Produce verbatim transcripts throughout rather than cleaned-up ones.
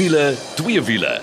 wiele, twee wiele.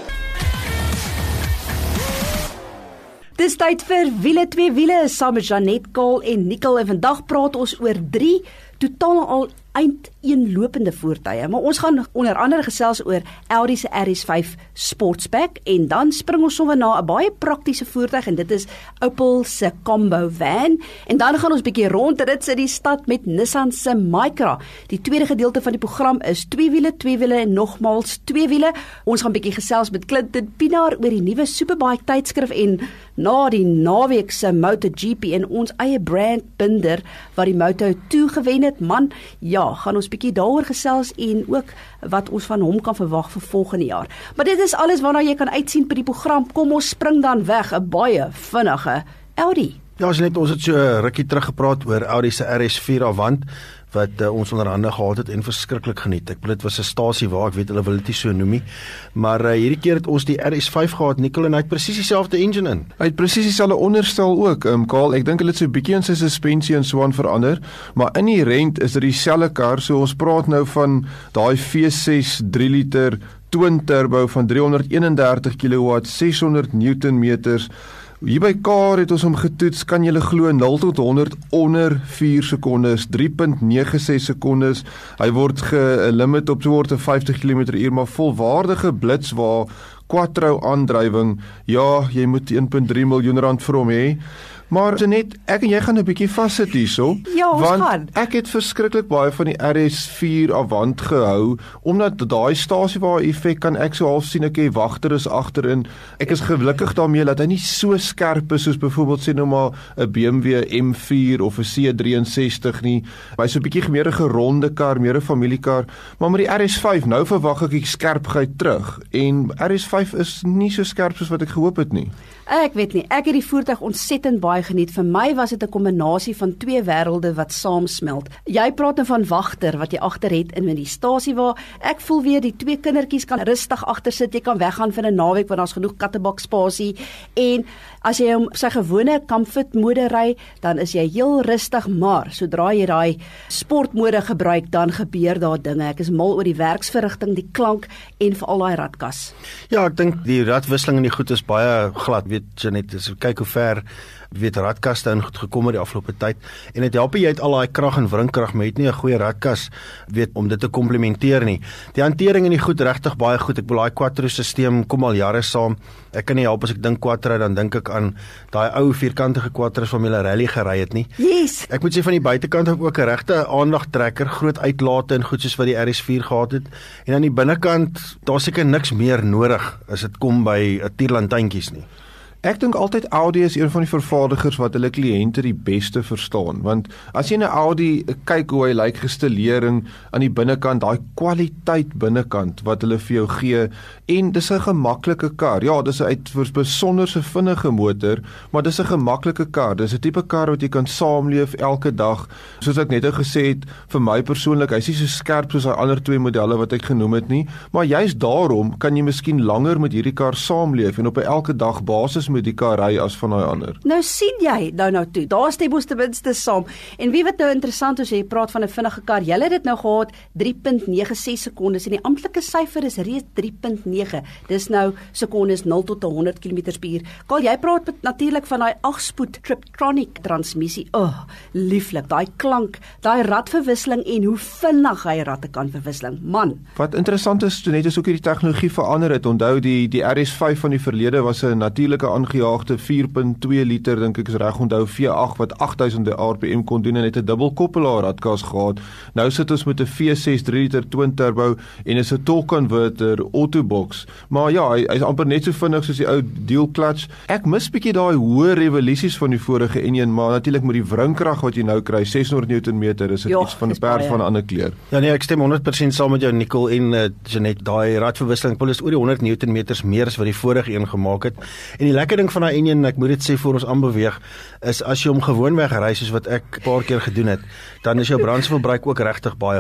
Dis tyd vir wiele twee wiele saam met Janet Kahl en Nicole en vandag praat ons oor drie totaal al eindeenlopende voertuie. Maar ons gaan onder andere gesels oor Audi se R S vyf Sportsback en dan spring ons sommer na 'n baie praktiese voertuig en dit is Opel se Combo Van en dan gaan ons bietjie rondrit in die stad met Nissan se Micra. Die tweede gedeelte van die program is twee wiele, twee wiele en nogmaals twee wiele. Ons gaan bietjie gesels met Clinton Pinaar oor die nuwe Superbike tydskrif en na die naweek se MotoGP en ons eie brandbinder wat die Moto twee gewen het. Man, ja, gaan ons bietjie daaroor gesels en ook wat ons van hom kan verwag vir volgende jaar. Maar dit is alles waarna jy kan uitsien by die program. Kom ons spring dan weg, 'n baie vinnige Audi. Ja, ons net ons het so 'n rukkie terug gepraat oor Audi se R S vier Avant wat uh, ons onder hande gehad het en verskriklik geniet. Ek bedoel dit was 'n stasie waar ek weet hulle wil dit nie so noem nie. Maar uh, hierdie keer het ons die R S vyf gehad, Nicole, en hy het presies dieselfde engine in. Hy het presies dieselfde onderstel ook. Ehm um, Kahl, ek dink hulle het so 'n bietjie in sy suspensie en so aan verander, maar inherent is dit dieselfde kar. So ons praat nou van daai V ses drie liter twin turbo van driehonderdeenendertig kilowatt, seshonderd newtonmeters. Hier by Car het ons hom getoets, kan julle glo nul tot honderd onder vier sekondes, drie komma nege ses sekondes. Hy word gelimit op so word 'n vyftig kilometer per uur, maar volwaardige blitswa quattro aandrywing. Ja, jy moet een komma drie miljoen rand vir hom hê. Maar Janet, ek en jy gaan 'n bietjie vassit hierso, ja, want gaan. ek het verskriklik baie van die R S vier Avant gehou, omdat daai stasiewaar effek kan ek so half sien, ek okay, wagter is agterin. Ek is gelukkig daarmee dat hy nie so skerp is soos byvoorbeeld sê nou maar 'n B M W M vier of 'n C drie-en-sestig nie. Hy's so 'n bietjie meer 'n geronde kar, meer 'n familiekar, maar met die R S vyf nou verwag ek die skerpheid terug en R S vyf is nie so skerp soos wat ek gehoop het nie. Ek weet nie, ek het die voertuig ontsettend baie geniet. Vir my was dit 'n kombinasie van twee wêrelde wat saamsmelt. Jy praat nou van wagter wat jy agter het in die stasie waar ek voel weer die twee kindertjies kan rustig agter sit. Jy kan weggaan vir 'n naweek want daar's genoeg kattebak spasie en as jy hom sy gewone comfort mode ry, dan is jy heel rustig, maar sodra jy daai sportmode gebruik, dan gebeur daar dinge. Ek is mal oor die werksverrigting, die klank en veral daai radkas. Ja, ek dink die radwisseling in die goed is baie glad, weet Janet, as kyk hoe ver weet radkaste in goed gekom het die afgelope tyd en dit help jy het al daai krag en wringkrag, maar jy het nie 'n goeie radkas weet om dit te komplementeer nie. Die hantering in die goed regtig baie goed. Ek bedoel daai quattro stelsel kom al jare saam. Ek kan nie help as ek dink quattro, dan dink ek aan daai ou vierkantige quattros van hulle rally gery het nie. Yes. Ek moet sê van die buitekant ook 'n regte aandagtrekker, groot uitlate en goed soos wat die R S vier gehad het. En aan die binnekant, daar's seker niks meer nodig as dit kom by 'n tierlantuintjies nie. Ek dink altyd Audi is een van die vervaardigers wat hulle kliënte die beste verstaan, want as jy na Audi kyk hoe hy lyk, gestelering aan die binnekant, daai kwaliteit binnekant wat hulle vir jou gee, en dis 'n gemaklike kar. Ja, dis 'n uit besonderse vinnige motor, maar dis 'n gemaklike kar. Dis 'n tipe kar wat jy kan saamleef elke dag. Soos ek net gesê het, vir my persoonlik, hy's nie so skerp soos daai ander twee modelle wat ek genoem het nie, maar juist daarom kan jy miskien langer met hierdie kar saamleef en op 'n elke dag basis met die kar ry as van daai ander. Nou sien jy, nou nou toe, daar stem ons ten minste saam. En wie wat nou interessant is, jy praat van 'n vinnige kar, jy het dit nou gehad drie komma nege ses sekondes en die amptelike syfer is reeds drie komma nege. Dis nou sekondes nul tot honderd kilometer per uur. Kahl, jy praat natuurlik van daai agt-spoed Tiptronic transmissie. O, oh, lieflik, daai klank, daai radverwisseling en hoe vinnig hy radde kan verwisseling. Man. Wat interessant is, toe net is ook hierdie tegnologie verander het. Onthou die die R S vyf van die verlede was 'n natuurlike aangejaagde vier komma twee liter, dink ek is reg onthou, V agt wat agt duisend R P M kon doen en het 'n dubbelkoppelaar radkas gehad. Nou sit ons met 'n V ses drie liter twin turbo en is 'n torque converter autobox. Maar ja, hy, hy is amper net so vinnig soos die ou dual clutch. Ek mis bietjie daai hoë revolusies van die vorige N een, maar natuurlik met die wringkrag wat jy nou kry, seshonderd newtonmeter, is dit Jo, iets van 'n dis perd baie. van 'n ander kleur. Ja nee, ek stem honderd persent saam met jou Nicole en uh, Janet, daai radverwisseling, ek wil is oor die honderd newtonmeters meer as wat die vorige een gemaak het. En die lekker ding van daai N een, ek moet dit sê voor ons aanbeweeg, is as jy hom gewoonweg ry soos wat ek 'n paar keer gedoen het, dan is jou brandstofverbruik ook regtig baie goed.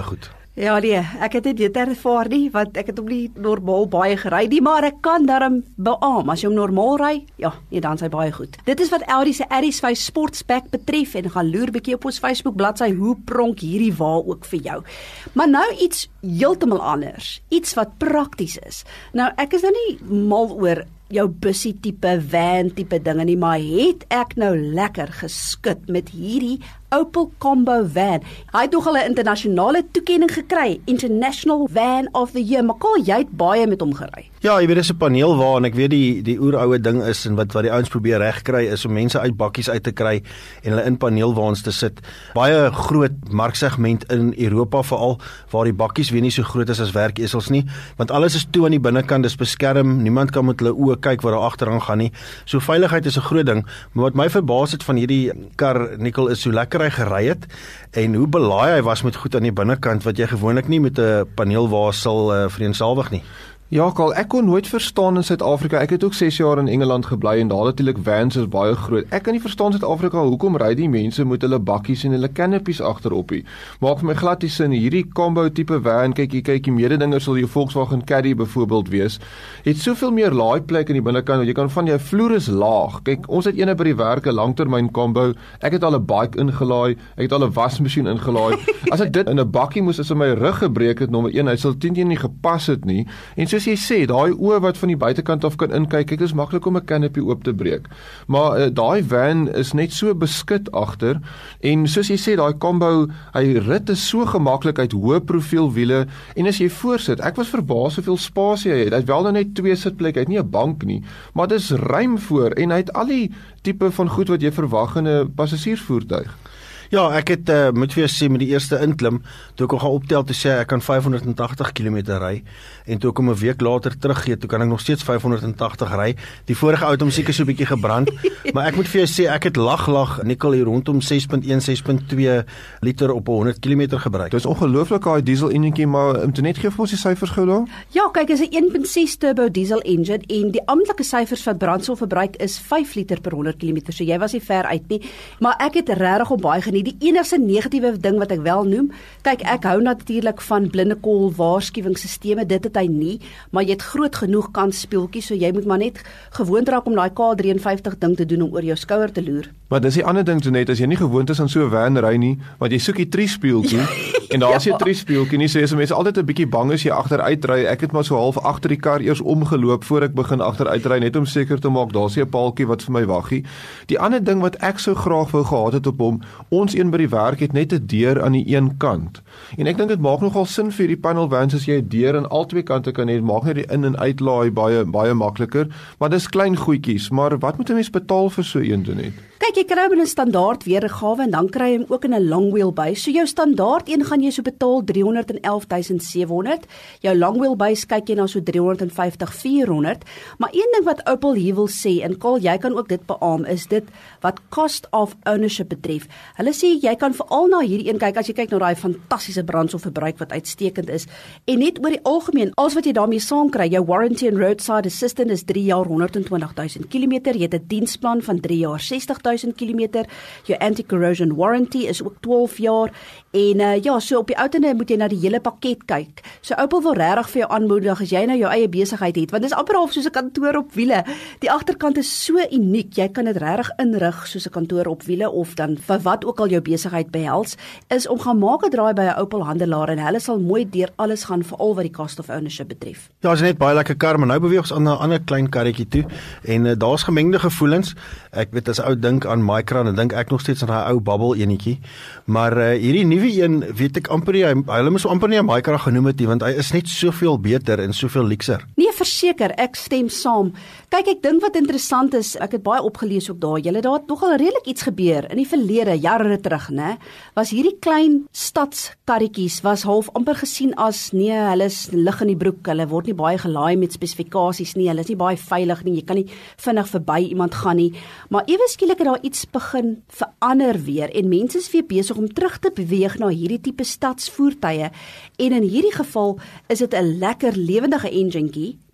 Ja nee, ek het dit ervaar nie, want ek het hom nie normaal baie gery nie, maar ek kan daarom beamoen, as jy hom normaal ry, ja, nee, dan is hy baie goed. Dit is wat Audi se R S vyf Sportsback betref, en gaan loer bietjie op ons Facebook bladsy, hoe pronk hierdie wa ook vir jou. Maar nou iets heeltemal anders, iets wat prakties is. Nou, ek is nou nie mal oor jou bussie tipe, van tipe dinge nie, maar het ek nou lekker geskit met hierdie Opel Combo van. Hy het nogal 'n internasionale toekenning gekry, International Van of the Year, maar Kol, jy het baie met hom gery. Ja, jy weet dis 'n paneelwa en ek weet die die oeroue ding is en wat wat die ouens probeer regkry is om mense uit bakkies uit te kry en hulle in paneelwaans te sit. Baie groot marksegment in Europa veral waar die bakkies weer nie so groot is as werkesels nie, want alles is toe aan die binnekant, dis beskerm, niemand kan met hulle oë kyk wat daar agteraan gaan nie. So veiligheid is 'n groot ding, maar wat my verbaas het van hierdie kar, Nicole, is hoe lekker hy gery het en hoe belaai hy was met goed aan die binnekant wat jy gewoonlik nie met 'n paneelwa sal uh, vereensalwig nie. Ja, Karl, ek kon nooit verstaan in Suid-Afrika. Ek het ook ses jaar in Engeland gebly en daar natuurlik vans is baie groot. Ek kan nie verstaan Suid-Afrika hoekom ry die mense met hulle bakkies en hulle canopies agterop nie. Maak vir my glad nie sin. Hierdie combo tipe van, kyk jy kyk die mededingers sal jou Volkswagen Caddy byvoorbeeld wees. Het soveel meer laaiplek in die binnekant. Jy kan van jou vloer is laag. Kyk, ons het ene by die werk 'n langtermyn combo. Ek het al 'n bike ingelaai, ek het al 'n wasmasjien ingelaai. As ek dit in 'n bakkie moes as in my rug gebreek het, nommer een, hy sal teen nie gepas het nie. En so soos jy sê, daai oë wat van die buitekant af kan inkyk, kyk, dit is maklik om 'n canopy oop te breek. Maar uh, daai van is net so beskut agter en soos jy sê, daai combo, hy rit is so gemaklik uit hoë profiel wiele en as jy voorsit, ek was verbaas hoeveel spasie hy het. Hy het wel nou net twee sitplekke, hy het nie 'n bank nie, maar dis ruim voor en hy het al die tipe van goed wat jy verwag in 'n passasiersvoertuig. Ja, ek het uh, moet vir jou sê met die eerste inklim, toe ek hom gaan optel te sê ek kan vyf honderd en tagtig kilometer ry en toe ek hom 'n week later teruggee, toe kan ek nog steeds vyf honderd en tagtig ry. Die vorige ou het hom seker so 'n bietjie gebrand, maar ek moet vir jou sê ek het lag lag Nicole hier rondom ses punt een ses punt twee liter op honderd kilometer gebruik. Dis ongelooflik daai diesel enjintjie, maar om te net gee vir ons die syfers gou daar. Ja, kyk, is 'n een punt ses turbo diesel engine en die amptelike syfers van brandstofverbruik is vyf liter per honderd kilometer. So jy was nie ver uit nie, maar ek het regtig op baie geniet. Die enigste negatiewe ding wat ek wel noem, kyk, ek hou natuurlik van blinde kol waarskuwingsstelsels, dit het hy nie, maar jy het groot genoeg kansspeeltjies, so jy moet maar net gewoond raak om daai K vyf drie ding te doen om oor jou skouer te loer. Maar dis die ander ding toe net, as jy nie gewoond is aan so 'n van ry nie, want jy soek die triespieeltjie en daar is jy 'n triespieeltjie nie, so is mense altyd 'n bietjie bang as jy agteruit ry. Ek het maar so half agter die kar eers omgeloop voor ek begin agteruit ry, net om seker te maak daar's 'n paaltjie wat vir my waggie. Die ander ding wat ek so graag wou gehad het op hom, ons een by die werk het net 'n deur aan die een kant. En ek dink dit maak nogal sin vir die panel vans as jy 'n deur aan al twee kante kan hê, maak net die in en uitlaai baie baie makliker, maar dis klein goedjies, maar wat moet 'n mens betaal vir so een doen net? Kyk, jy kry hom in 'n standaard weergawe en dan kry jy hom ook in 'n long wheelbase. So jou standaard een gaan jy so betaal driehonderd en elf duisend sewe honderd. Jou long wheelbase kyk jy na so driehonderd en vyftig vier honderd. Maar een ding wat Opel hier wil sê, en Karl, jy kan ook dit beamoen, is dit wat cost of ownership betref. Hulle sê jy kan veral na hierdie een kyk as jy kyk na daai fantastiese brandstofverbruik wat uitstekend is. En net oor die algemeen, alles wat jy daarmee saam kry, jou warranty en roadside assistant is drie jaar honderd en twintig duisend kilometer, jy het 'n diensplan van drie jaar sestig duisend kilometer, jou anti-corrosion warranty is ook twaalf jaar en uh, ja, so op die ouene moet jy na die hele pakket kyk. So Opel wil regtig vir jou aanmoedig as jy nou jou eie besigheid het, want dit is amper half soos 'n kantoor op wiele. Die agterkant is so uniek, jy kan dit regtig inrig soos 'n kantoor op wiele of dan vir wat ook al jou besigheid behels, is om gaan maak 'n draai by 'n Opel handelaar en hulle sal mooi deur alles gaan, veral wat die cost of ownership betref. Ja, is net baie lekker kar, maar nou beweeg ons aan 'n ander klein karretjie toe en uh, daar's gemengde gevoelens. Ek weet as ou dink aan Micra, dan dink ek nog steeds aan daai ou Bubble enetjie, maar uh, hierdie nuwe een, weet ek amper nie, hy, hulle moes amper nie 'n Micra genoem het nie, want hy is net soveel beter en soveel luxer. Nee, verseker, ek stem saam. Kyk, ek dink wat interessant is, ek het baie opgelees ook daar, julle daar het nogal redelik iets gebeur in die verlede, jare terug, né? Was hierdie klein stadskarretjies was half amper gesien as nee, hulle is lig in die broek, hulle word nie baie gelaai met spesifikasies nie, hulle is nie baie veilig nie, jy kan nie vinnig verby iemand gaan nie. Maar ewe skielik het daar iets begin verander weer en mense is weer besig om terug te beweeg na hierdie tipe stadsvoertuie en in hierdie geval is dit 'n lekker lewendige enjintjie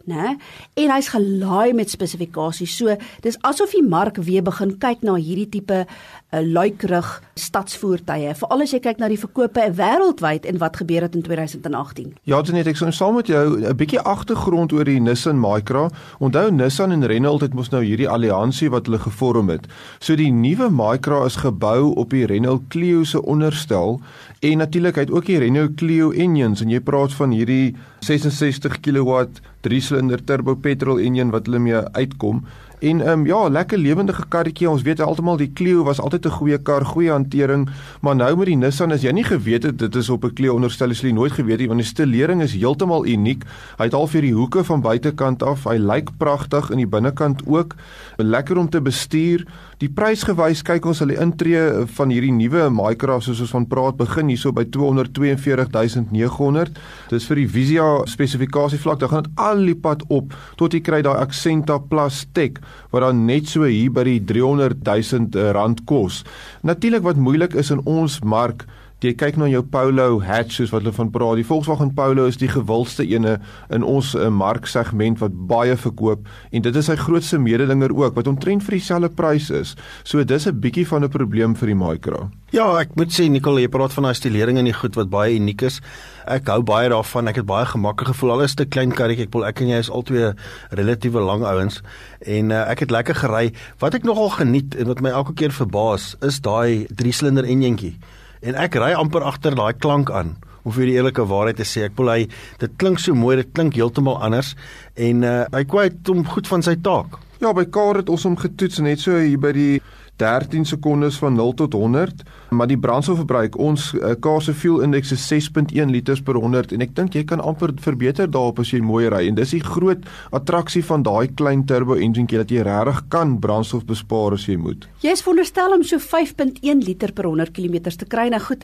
né? En hy's gelaai met spesifikasies. So, dis asof die mark weer begin kyk na hierdie tipe uh, luikerig stadsvoertuie, veral as jy kyk na die verkope wêreldwyd en wat gebeur het in twintig agttien. Ja, Janet, ek sou saam met jou 'n bietjie agtergrond oor die Nissan Micra. Onthou Nissan en Renault het mos nou hierdie alliansie wat hulle gevorm het. So die nuwe Micra is gebou op die Renault Clio se onderstel en natuurlik het ook die Renault Clio engines en jy praat van hierdie ses en sestig kilowatt drie-silinder turbo petrol engine wat hulle mee uitkom. En um, ja, lekker lewendige karretjie. Ons weet altemal die Clio was altyd 'n goeie kar, goeie hantering, maar nou met die Nissan as jy nie geweet het dit is op 'n Clio onderstel, is jy nooit geweet nie, want die stilering is heeltemal uniek. Hy het al vir die hoeke van buitekant af, hy lyk pragtig in die binnekant ook. Lekker om te bestuur. Die prysgewys kyk ons hulle intree van hierdie nuwe Micra soos ons van praat begin hierso by tweehonderdtweeënveertig duisend negehonderd. Dis vir die Visia spesifikasievlak, dan gaan dit al die pad op tot jy kry daai Accenta Plus Tech wat dan net so hier by die driehonderd duisend rand kos. Natuurlik wat moeilik is in ons mark, jy kyk na jou Polo hatch soos wat hulle van praat. Die Volkswagen Polo is die gewildste ene in ons uh, marksegment wat baie verkoop en dit is sy grootste mededinger ook wat omtrent vir dieselfde prys is. So dis 'n bietjie van 'n probleem vir die Micra. Ja, ek moet sê Nicole, jy praat van daai stilering in die goed wat baie uniek is. Ek hou baie daarvan. Ek het baie gemaklik gevoel. Al is dit 'n klein karretjie. Ek wil ek en jy is albei relatiewe lang ouens en uh, ek het lekker gery. Wat ek nogal geniet en wat my elke keer verbaas, is daai drie-silinder enjintjie. En ek ry amper agter daai klank aan, om vir die eerlike waarheid te sê. Ek wil hy, dit klink so mooi, dit klink heeltemal anders en uh, hy kwyt hom goed van sy taak. Ja, by kar het ons hom getoets net so hier by die dertien sekondes van nul tot honderd, maar die brandstofverbruik, ons uh, kar se fuel index is ses komma een liters per honderd en ek dink jy kan amper verbeter daarop as jy mooi ry en dis die groot attraksie van daai klein turbo enjintjie dat jy regtig kan brandstof bespaar as jy moet. Jy is veronderstel om so vyf komma een liter per honderd kilometers te kry. Nou goed.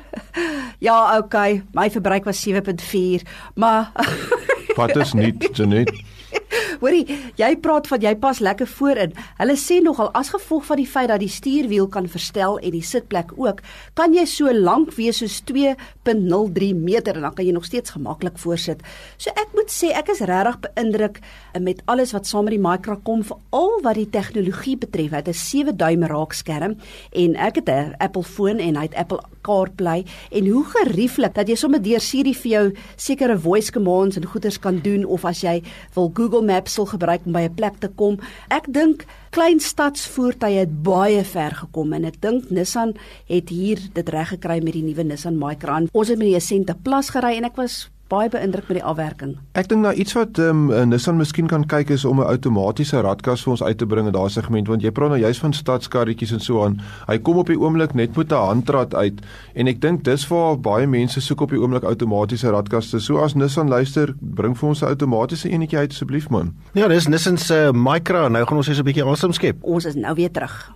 Ja, okay, my verbruik was sewe komma vier, maar wat is nie, Janet? Hoorie, jy praat van jy pas lekker voorin. Hulle sê nogal as gevolg van die feit dat die stuurwiel kan verstel en die sitplek ook, kan jy so lank wees soos twee komma nul drie meter en dan kan jy nog steeds gemaklik voorsit. So ek moet sê ek is regtig beïndruk met alles wat saam met die Micra kom, veral wat die tegnologie betref. Hy het 'n sewe duim raakskerm en ek het 'n Apple foon en hy het Apple CarPlay en hoe gerieflik dat jy sommer deur Siri vir jou sekere voice commands en goeders kan doen of as jy wil Google Maps sal gebruik om by 'n plek te kom. Ek dink klein stadsvoertuie het baie ver gekom en ek dink Nissan het hier dit reg gekry met die nuwe Nissan Micra. Ons het met die Accenta Plus gery en ek was baie beïndruk met die afwerking. Ek dink nou iets wat um, Nissan miskien kan kyk is om 'n outomatiese radkas vir ons uit te bring in daai segment, want jy praat nou juist van stadskarretjies en so aan. Hy kom op die oomblik net met 'n handrat uit en ek dink dis waar baie mense soek op die oomblik outomatiese radkaste. So as Nissan luister, bring vir ons 'n outomatiese enetjie uit asseblief man. Ja, dis Nissan se Micra. Nou gaan ons eens 'n bietjie asem skep. Ons is nou weer terug.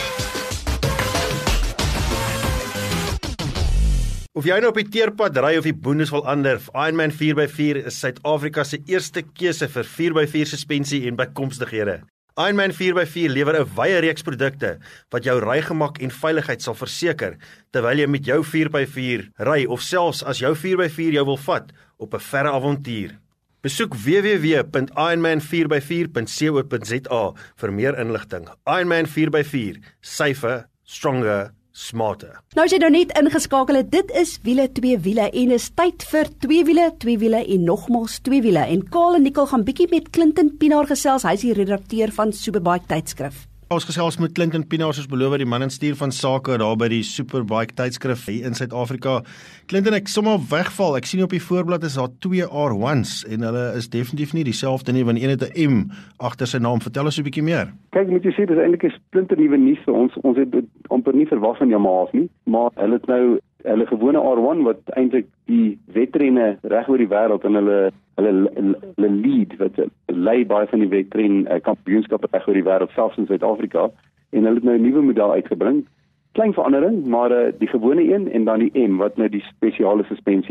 Of jy nou op die teerpad ry of die boondes wil ander, Ironman vier by vier is Suid-Afrika se eerste keuse vir vier by vier suspensie en bykomstighede. Ironman vier by vier lewer 'n wye reeks produkte wat jou rygemak en veiligheid sal verseker terwyl jy met jou vier by vier ry of selfs as jou vier by vier jou wil vat op 'n verre avontuur. Besoek w w w punt ironman vier by vier punt co punt za vir meer inligting. Ironman vier by vier, safer, stronger, smarter. Nou as jy nou net ingeskakel het, dit is wiele twee wiele en is tyd vir twee wiele, twee wiele en nogmals twee wiele. En Karl en Nicole gaan bietjie met Clinton Pinaar gesels, hy is die redakteur van Superbike tydskrif. Ons gesels met Clinton Pinaar soos beloof, die man en stuur van sake daar by die Superbike tydskrif hier in Suid-Afrika. Clinton, ek sommer wegval. Ek sien op die voorblad is daar twee R ones en hulle is definitief nie dieselfde nie, want een het 'n M agter sy naam. Vertel ons 'n bietjie meer. Kyk, moet jy sê dis eintlik 'n splinter nuwe nuus vir ons. Ons het dit amper nie verwag van Yamaha nie, maar hulle het nou hulle gewone R one wat eintlik die wedrenne reg oor die wêreld en hulle hulle hulle lead wat lei baie van die wedren uh, kampioenskappe reg oor die wêreld, selfs in Suid-Afrika, en hulle het nou 'n nuwe model uitgebring. Klein verandering, maar uh, die gewone een en dan die M wat nou die spesiale suspensie het.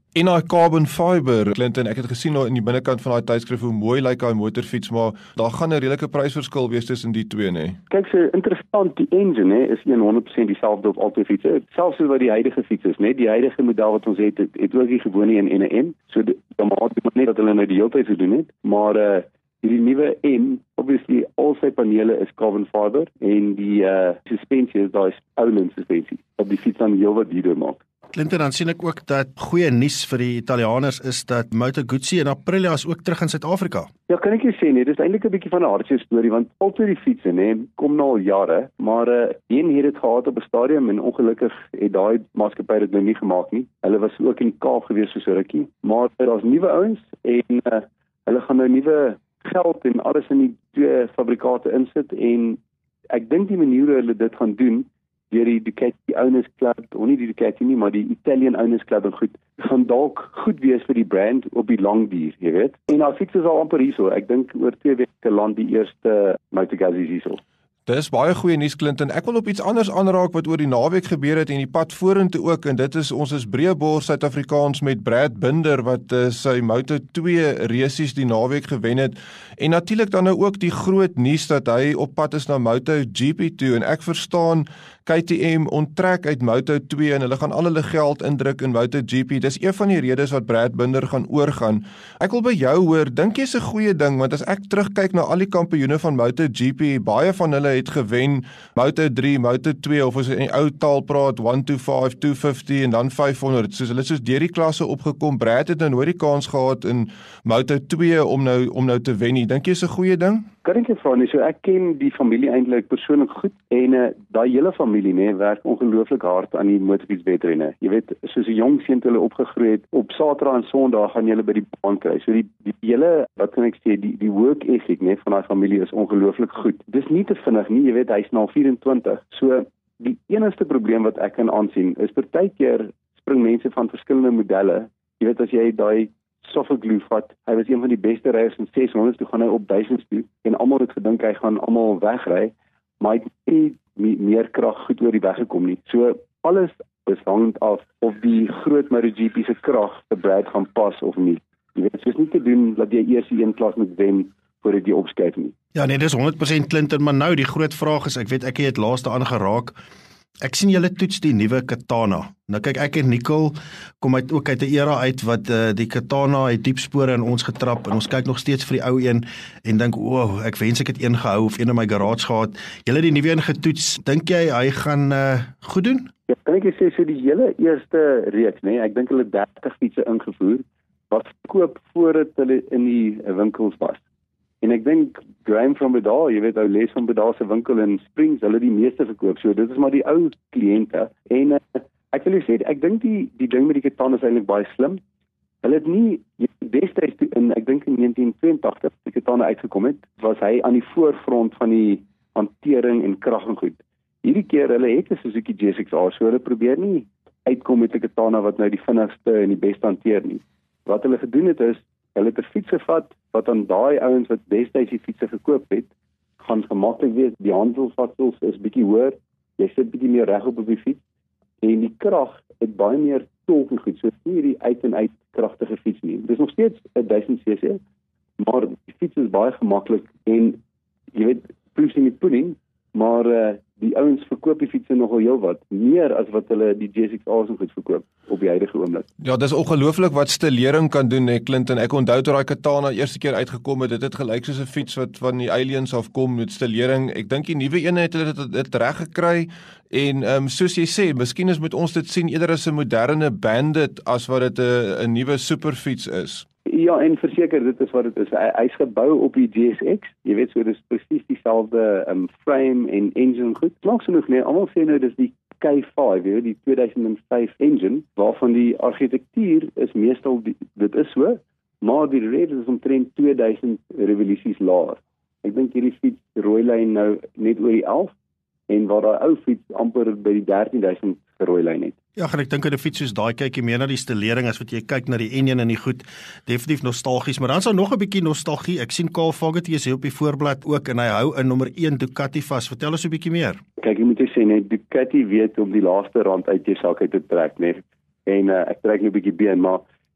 En daai carbon fiber, Clinton, ek het gesien nou in die binnekant van daai tydskrif hoe mooi lyk daai motorfiets, maar daar gaan 'n redelike prysverskil wees tussen die twee, nê. Kyk, so interessant, die engine hè, is honderd persent dieselfde op al twee fietsse, selfs soos wat die huidige fiets is, né? Die huidige model wat ons het, het, het ook die gewone een en 'n M. So die maak net dat hulle nou die hele tyd so doen het, maar uh, hierdie nuwe M, obviously al sy panele is carbon fiber en die uh, suspensie is daai Öhlins suspensie, wat die fiets dan heel wat duurder maak. Clinton, dan sien ek ook dat goeie nuus vir die Italianers is dat Moto Guzzi en Aprilia is ook terug in Suid-Afrika. Ja, kan ek jou sê nee, dis eintlik 'n bietjie van 'n hartseer storie want altyd die fietsse nê, kom nou al jare, maar uh, een het dit gehad op 'n stadium en ongelukkig het daai maatskappy dit nou nie gemaak nie. Hulle was ook in die Kaap gewees so 'n rukkie, maar daar's nuwe ouens en uh, hulle gaan nou nuwe geld en alles in die twee fabrikate insit en ek dink die manier hoe hulle dit gaan doen deur die Ducati Owners Club, of nie die Ducati nie, maar die Italian Owners Club en goed, gaan dalk goed wees vir die brand op die lang duur, jy weet. En daar fiets is al amper hierso. Ek dink oor twee weke land die eerste Moto Guzzi hierso. Dis baie goeie nuus, Clinton. Ek wil op iets anders aanraak wat oor die naweek gebeur het en die pad vorentoe ook, en dit is ons is breëbors Suid-Afrikaans met Brad Binder wat uh, sy Moto twee resies die naweek gewen het. En natuurlik dan nou ook die groot nuus dat hy op pad is na Moto G P toe en ek verstaan K T M onttrek uit Moto twee en hulle gaan al hulle geld indruk in Moto G P. Dis een van die redes wat Brad Binder gaan oorgaan. Ek wil by jou hoor, dink jy is 'n goeie ding want as ek terugkyk na al die kampioene van Moto G P, baie van hulle het gewen Moto drie, Moto twee of as in die ou taal praat one twenty-five, two fifty en dan five hundred. Soos hulle soos deur die klasse opgekom. Brad het nou nooit die kans gehad in Moto twee om nou om nou te wen nie. Dink jy is 'n goeie ding? Kan ek jou vra nie, so ek ken die familie eintlik persoonlik goed en uh, daai hele familie nê werk ongelooflik hard aan die motorfietswedrenne. Jy weet, soos 'n jong seun toe hulle opgegroei het, op Saterdag en Sondag gaan julle by die baan kry. So die die hele, wat kan ek sê, die die work ethic nê van daai familie is ongelooflik goed. Dis nie te vinnig nie, jy weet, hy's nou vyf-en-twintig. So die enigste probleem wat ek kan aansien is partykeer spring mense van verskillende modelle. Jy weet, as jy daai Sofaglu vat, hy was een van die beste ryers in ses honderd, toe gaan hy op duisend toe en almal het gedink hy gaan almal wegry, maar hy het nie meer krag goed oor die weg gekom nie. So alles is hangend af of die groot MotoGP se krag te Brad gaan pas of nie. Jy weet, soos nie te doen dat jy eers die een klas moet wen voordat jy opskuif nie. Ja nee, dis honderd persent Clinton, maar nou die groot vraag is, ek weet ek het laaste aangeraak. Ek sien julle toets die nuwe Katana. Nou kyk, ek en Nicole kom uit ook uit 'n era uit wat uh, die Katana het diep spore in ons getrap en ons kyk nog steeds vir die ou een en dink, o, oh, ek wens ek het een gehou of een in my garage gehad. Julle die nuwe een getoets. Dink jy hy gaan uh, goed doen? Ja, kan ek sê so die hele eerste reeks, nê, ek dink hulle dertig fietsse ingevoer wat verkoop voordat hulle in die winkels was. En ek dink Graham van Bedal, jy weet, ou Les van Bedal se winkel in Springs, hulle die meeste verkoop. So dit is maar die ou kliënte. En uh, ek wil sê ek dink die die ding met die Katana is eintlik baie slim. Hulle het nie destyds in ek dink in negentien tweeëntagtig die Katana uitgekom het, was hy aan die voorfront van die hantering en krag en goed. Hierdie keer hulle het 'n Suzuki G S X R, so hulle probeer nie uitkom met 'n Katana wat nou die vinnigste en die beste hanteer nie. Wat hulle gedoen het is hulle het 'n fiets gevat wat aan daai ouens wat destyds die fietsse gekoop het, gaan gemaklik wees. Die handelsvatsels is bietjie hoër. Jy sit bietjie meer regop op die fiets en die krag het baie meer torque en goed. So nie hierdie uit en uit kragtige fiets nie. Dis nog steeds 'n duisend cc, maar die fiets is baie gemaklik en jy weet, proef in die pudding, maar uh, die ouens verkoop die fietsse nogal heelwat meer as wat hulle die G S X R's goed verkoop op die huidige oomblik. Ja, dis ongelooflik wat stelering kan doen, hè, Clinton. Ek onthou toe daai Katana eerste keer uitgekom het, dit het gelyk soos 'n fiets wat van die aliens afkom met stelering. Ek dink die nuwe een het hulle dit, dit reg gekry en ehm um, soos jy sê, miskien is moet ons dit sien eerder as 'n moderne Bandit as wat dit 'n 'n nuwe superfiets is. Ja, en verseker, dit is wat dit is. Hy, hy is gebou op die G S X. Jy weet, so dis presies dieselfde um, frame en engine goed. Langs genoeg, nee, almal sê nou dis die K vyf, jy weet, die twee duisend vyf engine, waarvan die argitektuur is meestal, die, dit is so, maar die rede is omtrent twee duisend revolusies laer. Ek dink hierdie fiets rooi lyn nou net oor die elf, en waar daai ou fiets amper by die dertien duisend gerooi lyn het. Ja, en ek dink aan 'n fiets soos daai kyk jy meer na die stelering as wat jy kyk na die enjin en die goed. Definitief nostalgies, maar dan is daar nog 'n bietjie nostalgie. Ek sien Carl Fogarty is hier op die voorblad ook en hy hou in nommer een Ducati vas. Vertel ons 'n bietjie meer. Kyk, jy moet jy sê net Ducati weet om die laaste rand uit jou sak uit te trek, net. En uh, ek trek nou 'n bietjie been, maar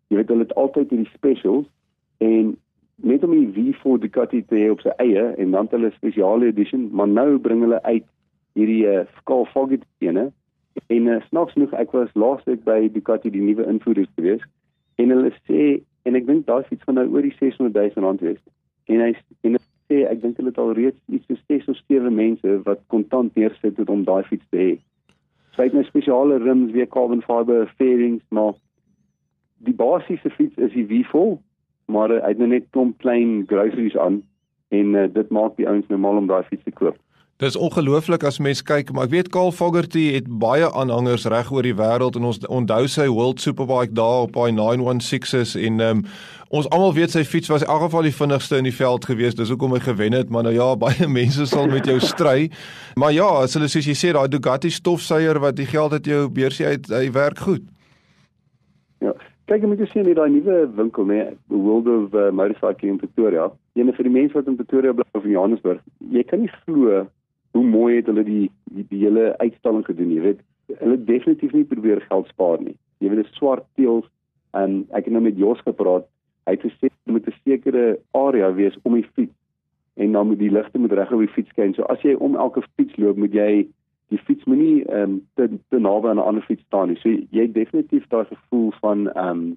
Jy weet hulle het altyd hierdie specials en net om die V vier Ducati te hê op sy eie en dan het hulle 'n spesiale edition, maar nou bring hulle uit hierdie uh, Skal Foggy ene. En uh, snaaks genoeg, ek was laasweek by Ducati die nuwe invoerders gewees en hulle sê, en ek dink daai fiets van nou oor die ses honderd duisend rand wees. En hy en hy sê ek dink hulle het al reeds iets so ses of sewe mense wat kontant neersit het om daai fiets te hê. So hy het nou spesiale rims, weer carbon fiber fairings, maar die basiese fiets is die V vier, maar uh, hy het nou net klomp klein groceries aan en uh, dit maak die ouens nou mal om daai fiets te koop. Dis ongelooflik as mens kyk, maar ek weet Carl Fogarty het baie aanhangers reg oor die wêreld en ons onthou sy World Superbike daar op daai nine sixteens en um, ons almal weet sy fiets was in elk geval die vinnigste in die veld geweest, dis hoekom hy gewen het, maar nou ja, baie mense sal met jou stry. Maar ja, as hulle soos jy sê, daai Ducati stofsuier wat die geld uit jou beursie uit, hy werk goed. Ja, kyk, jy moet jy sien, die nuwe winkel, nee, World of uh, Motorcycling in Pretoria, ene vir die mense wat in Pretoria bly of in Johannesburg, jy kan nie glo hoe mooi het hulle die, die, die hele uitstalling gedoen, jy weet, hulle het definitief nie probeer geld spaar nie, jy weet, die swart teels, en ek het nou met Jos gepraat, hy het gesê, jy moet 'n sekere area wees om die fiets, en dan moet die ligte moet reg op die fiets skyn, so as jy om elke fiets loop, moet jy, die fiets moet nie um, te, te naby aan 'n ander fiets staan nie, so jy het definitief daai gevoel van, um,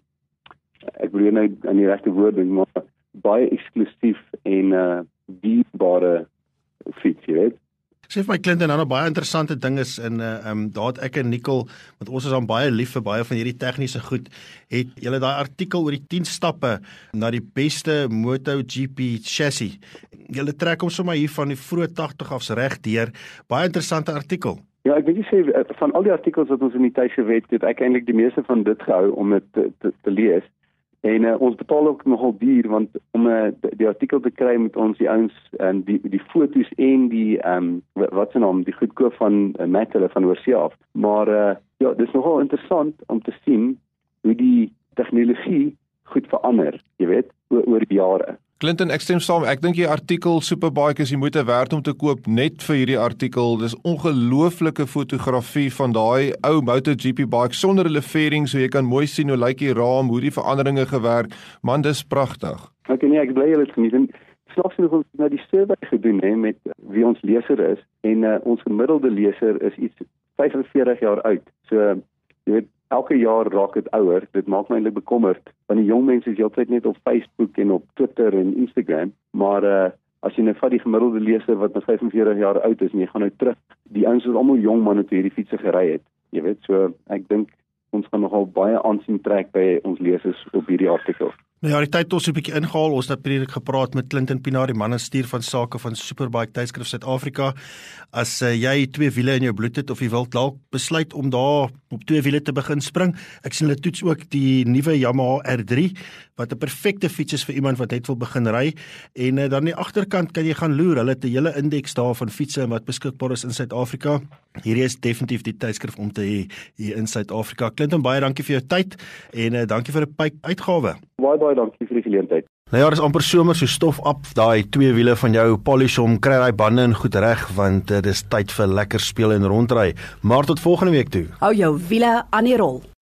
ek bedoel nou aan die regte woord, maar baie eksklusief en uh, dierbare fiets, jy weet. Sê vir my Clinton, nou 'n baie interessante ding is in uh, um, daar het ek en Nicole, want ons is dan baie lief vir baie van hierdie tegniese goed, het julle daai artikel oor die tien stappe na die beste MotoGP chassis. Julle trek hom sommer hier van die vroeë tagtig afs reg deur. Baie interessante artikel. Ja, ek wil net sê van al die artikels wat ons in die tuise wet, het ek eintlik die meeste van dit gehou om dit te, te, te lees. En uh, ons betaal ook nogal duur, want om uh, die artikel te kry met ons die ouens en die die foto's en die um, wat se naam, die goedkoop van uh, Matt hulle van oorsee af. Maar uh, ja, dis nogal interessant om te sien hoe die tegnologie goed verander, jy weet, oor, oor die jare. Clinton, ek stem saam. Ek dink die artikel Superbike is die moeite werd om te koop net vir hierdie artikel. Dis ongelooflike fotografie van daai ou MotoGP bike sonder hulle fairings, so jy kan mooi sien hoe lyk die raam, hoe die veranderinge gewerk. Man, dis pragtig. Ek nee, ek bly julle het geniet. En snaaks genoeg ons nou die survey gedoen hè met wie ons leser is en uh, ons gemiddelde leser is iets vyfenveertig jaar oud. So jy weet, elke jaar raak dit ouer. Dit maak my eintlik bekommerd, want die jong mense is heeltyd net op Facebook en op Twitter en Instagram, maar uh, as jy nou vat die gemiddelde leser wat nou vyfenveertig jaar oud is en jy gaan nou terug, die ouens is almal jong manne toe hierdie fietsse gery het. Jy weet, so ek dink ons gaan nogal baie aansien trek by ons lesers op hierdie artikel. Nou ja, die tyd het ons 'n bietjie ingehaal. Ons het natuurlik gepraat met Clinton Pinaar, die mannestuur van sake van Superbike tydskrif Suid-Afrika. As uh, jy twee wiele in jou bloed het of jy wil dalk besluit om daar op twee wiele te begin spring, ek sien hulle toets ook die nuwe Yamaha R drie wat 'n perfekte fiets is vir iemand wat net wil begin ry. En uh, dan aan die agterkant kan jy gaan loer. Hulle het 'n hele indeks daar van fietsse wat beskikbaar is in Suid-Afrika. Hierdie is definitief die tydskrif om te hê hier in Suid-Afrika. Clinton, baie dankie vir jou tyd en uh, dankie vir 'n pyp uitgawe. Baie baie dankie vir die geleentheid. Nou ja, dis amper somer, so stof op daai twee wiele van jou, polish hom, kry daai bande in goed reg, want uh, dis tyd vir lekker speel en rondry. Maar tot volgende week toe. Hou jou wiele aan die rol.